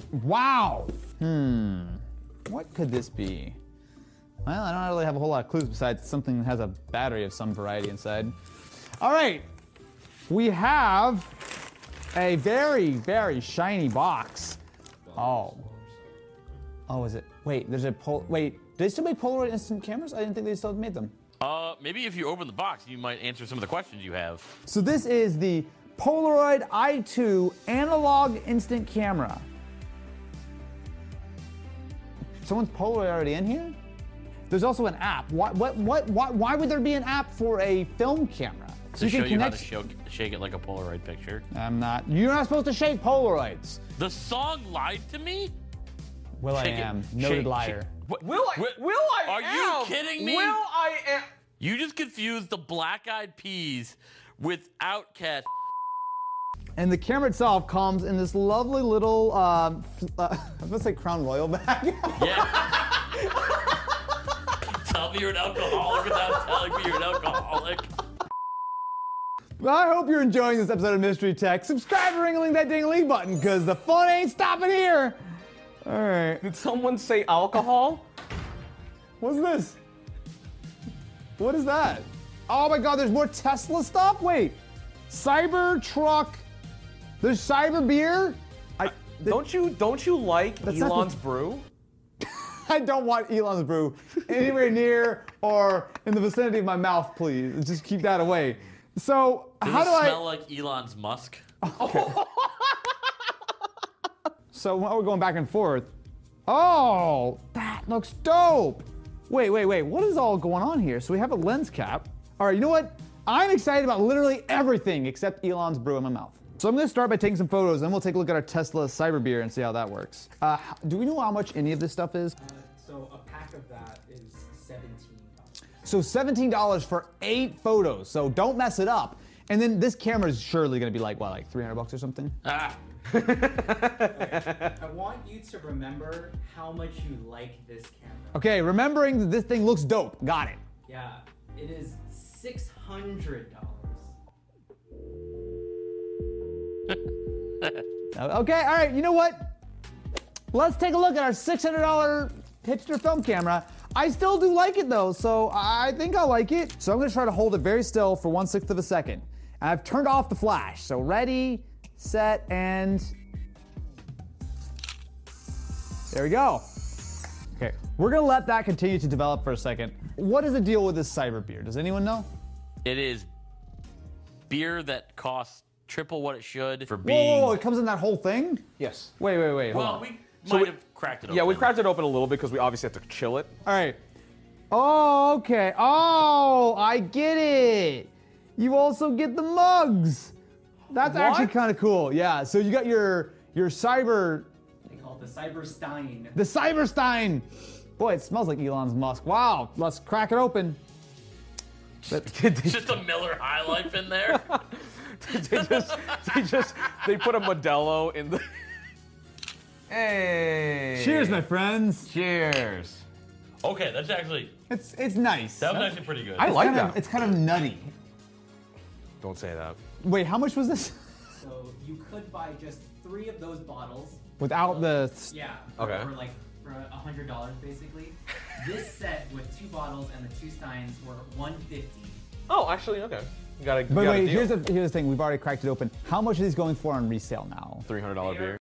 Wow. What could this be? Well, I don't really have a whole lot of clues besides something that has a battery of some variety inside. All right. We have a very, very shiny box. Oh. Oh, is it? Wait, there's a wait, do they still make Polaroid instant cameras? I didn't think they still made them. Maybe if you open the box, you might answer some of the questions you have. So this is the Polaroid i2 analog instant camera. Someone's Polaroid already in here? There's also an app. Why would there be an app for a film camera? To show you how to shake it like a Polaroid picture. You're not supposed to shake Polaroids. The song lied to me? Will I am. Noted liar. Will I Are you kidding me? Will I am. You just confused the Black Eyed Peas with Outkast. And the camera itself comes in this lovely little, I was gonna say Crown Royal bag. Yeah. Tell me you're an alcoholic without telling me you're an alcoholic. Well, I hope you're enjoying this episode of Mystery Tech. Subscribe and ring that ding-a-ling button, because the fun ain't stopping here. All right. Did someone say alcohol? What's this? What is that? Oh my God, there's more Tesla stuff? Wait, Cybertruck. There's Cyber beer? Don't you like Elon's brew? I don't want Elon's brew anywhere near or in the vicinity of my mouth, please. Just keep that away. So, Does it smell like Elon's Musk? Okay. So while we're going back and forth, oh, that looks dope. Wait, what is all going on here? So we have a lens cap. All right, you know what? I'm excited about literally everything except Elon's brew in my mouth. So I'm gonna start by taking some photos, and we'll take a look at our Tesla Cyber beer and see how that works. Do we know how much any of this stuff is? So a pack of that is $17. So $17 for 8 photos, so don't mess it up. And then this camera is surely gonna be like, what, like 300 bucks or something? I want you to remember how much you like this camera. Okay, remembering that this thing looks dope. Got it. Yeah, it is $600. Okay, all right, you know what? Let's take a look at our $600 hipster film camera. I still do like it though, so I think I'll like it. So I'm gonna try to hold it very still for 1/6 of a second. And I've turned off the flash, so ready, set, and there we go. Okay, we're gonna let that continue to develop for a second. What is the deal with this Cyber beer? Does anyone know? It is beer that costs triple what it should for being... Whoa, it comes in that whole thing? Yes. Wait, hold Well, on. we might have cracked it open. Yeah, we cracked it open a little bit because we obviously have to chill it. All right. Oh, okay. Oh, I get it. You also get the mugs. That's actually kind of cool. Yeah, so you got your Cyber... They call it the Cyberstein. The Cyberstein. Boy, it smells like Elon's Musk. Wow, let's crack it open. Just a Miller High Life in there. they put a Modelo in the... Hey. Cheers, my friends. Cheers. Okay, that's actually... It's nice. That was actually pretty good. I like that. It's kind of nutty. Don't say that. Wait, how much was this? So you could buy just 3 of those bottles. Without the... Yeah. Okay. For $100 basically. This set with 2 bottles and the 2 steins were $150. Oh, actually, okay. You got a But wait, here's the thing. We've already cracked it open. How much are these going for on resale now? $300 beer.